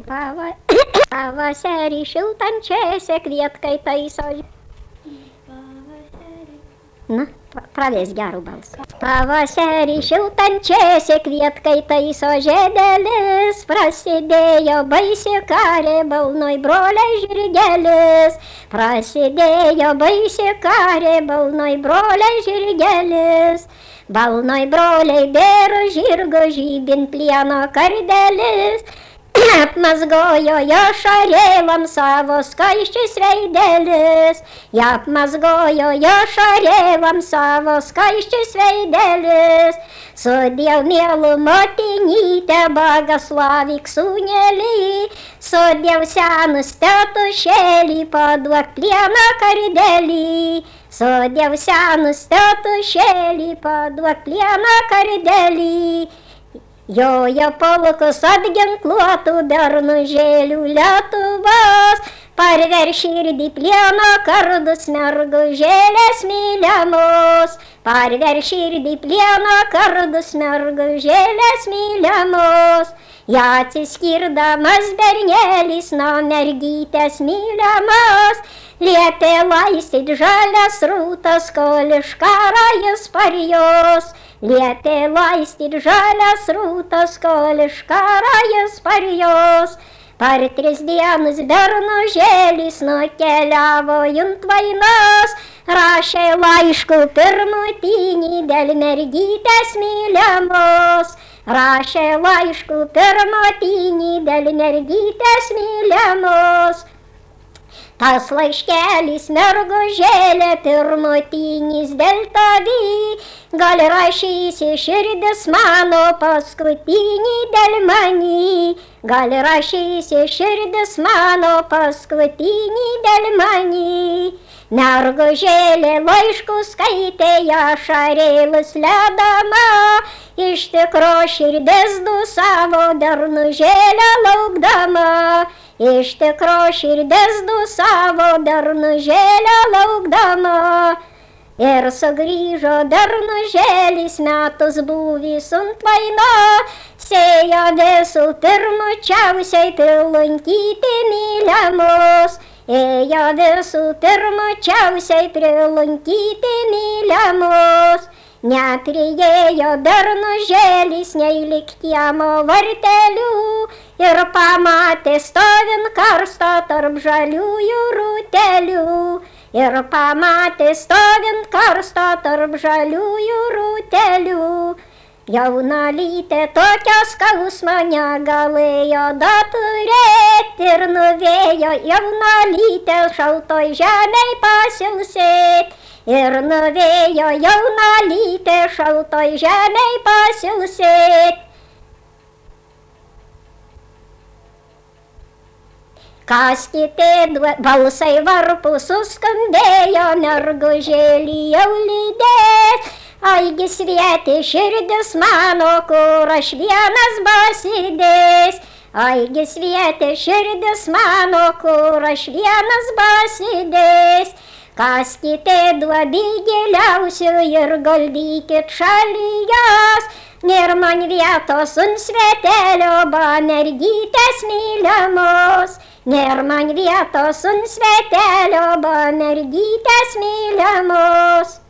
Pavasarį šiltančiose kvietkay taiso. Na, pravės gerų balsą. Pavasarį šiltančiose kvietkay taiso žiedelis, prasidėjo baisi karė, balnoj broliai žirgelis. Prasidėjo baisi karė, balnoj broliai žirgelis. Balnoj broliai bėro žirgo žybint plieno kardelis. Apmazgojo jo šarėlam savo skaisčius veidelis. Apmazgojo jo šarėlam savo skaisčius veidelis. Sudiev mielų motinytę, Bogoslavik sūnelį. Sudiev senus tetušėlį, paduok plieno kardelį. Sudiev senus tetušėlį, paduok plieno kardelį. Jojo pulkus apginkluotų bernužėlių Lietuvos, parver širdį plieno kardus mergužėlės myliamos. Parver širdį plieno kardus mergužėlės myliamos. Atsiskirdamas bernėlis nuo mergytės myliamos, liepė laistyt žalias rūtas, kol iš karo jis parjos. Liepė laistyt žalias rūtas, kol iš karo jis parjos. Per 3 dienas bernužėlis nukeliavo jant vainos, rašė laiškų pirmutinį dėl mergytės myliamos. Rašė laiškų pirmutinį dėl mergytės myliamos. Tas laiškelis mergužėlė pirmutinis dėl tavį, gal rašysi širdis mano paskutinį dėl manį. Gal rašysi širdis mano paskutinį dėl manį. Mergužėlė laiškų skaitė, ašarėlis ledama, iš tikro širdis dusavo bernužėlę laukdama. Iš tikro širdis dusavo bernužėlę laukdama. Ir sugrįžo bernužėlis metus buvęs ant vaino, sėjo visų pirmučiausiai prilankyti myliamos. Ėjo visų pirmučiausiai prilankyti myliamos. Nepriėjo bernužėlis nei lig kiemo vartelių, ir pamatė stovint karsto tarp žaliųjų rūtelių. Ir pamatė stovint karsto tarp žaliųjų rūtelių. Jaunalytė tokio skausmo negalėjo daturėt, ir nuvėjo jaunalytę šaltoj žemėj pasilsėt. Ir nuvėjo jaunalytę šaltoj žemėj pasilsėt. Kaskite balsai varpų suskambėjo, mergužėlį jau lydės. Aigi svieti širdis mano, kur aš vienas basidės. Aigi svieti širdis mano, kur aš vienas basidės. Kaskite duobį giliausių ir guldykit šalijos. Nėr man vietos ant svetelio, ba mergytės myliamos. Nėr man vietos ant svetelio, ba mergytės myliamos.